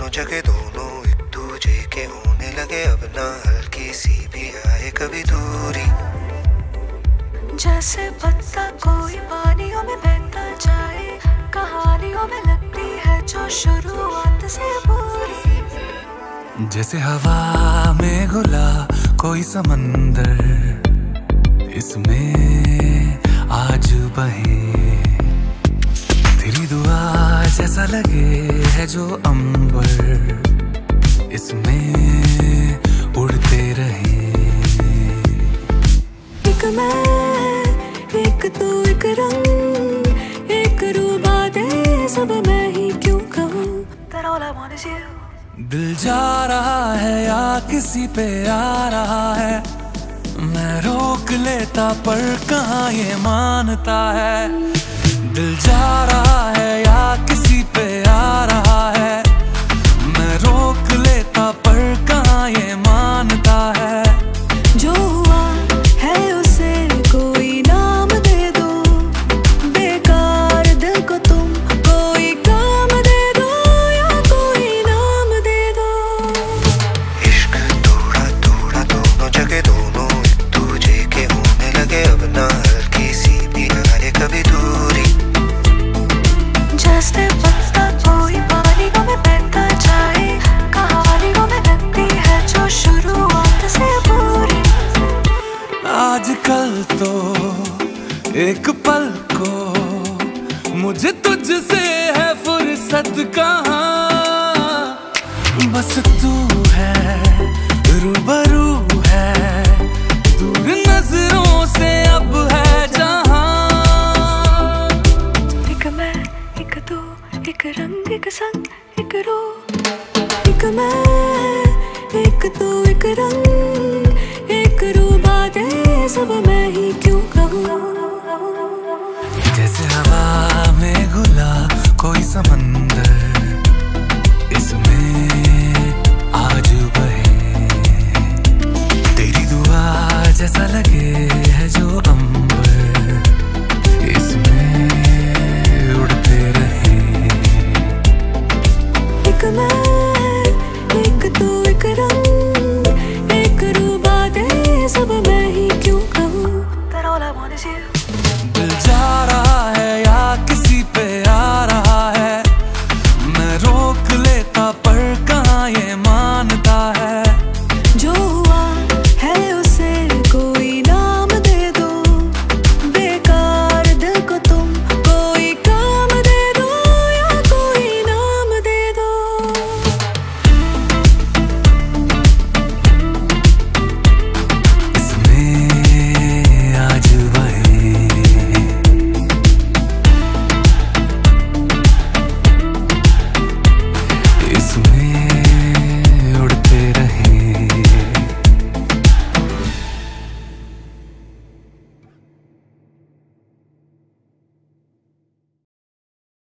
जगह दोनों एक दूजे के होने लगे, अब ना हल्की सी भी आए कभी दूरी। जैसे पत्ता कोई पानियों में बहता जाए, कहानियों में लगती है जो शुरुआत से पूरी। जैसे हवा में घुला कोई समंदर, इसमें आज बहे तेरी दुआ जैसा लगे है जो अंबर, इसमें उड़ते रहे। एक मैं, एक तू, एक रंग, एक रूबा दे, सब मैं ही क्यों कहूँ। That all I want is you. दिल जा रहा है या किसी पे आ रहा है, मैं रोक लेता पर कहाँ ये मानता है। दिल जा रहा है या किसी पे आ रहा है, मैं रोक लेता पर कहाँ ये मानता है। जो हुआ है उसे कोई नाम दे दो, बेकार दिल को तुम कोई काम दे दो या कोई नाम दे दो। इश्क थोड़ा थोड़ा दोनों जगह दोनों एक दूजे के होने लगे, अब ना हल्की सी भी आए कभी दूरी। जैसे पत्ता कोई पानियों में बहता जाए, कहानियों में लगती है जो शुरुआत से पूरी। आजकल तो एक पल को मुझे तुझसे है फुर्सत कहाँ, बस तू है रूबरू है, दूर नजरों से अब है जहाँ। एक मैं, एक तू, एक रंग, एक संग, एक रूह। एक मैं, एक तू, एक रंग, एक रूबा दे, सब मैं ही क्यों कहूँ। जैसे हवा में घुला कोई समंदर, इसमें आज बहे तेरी दुआ जैसा लगे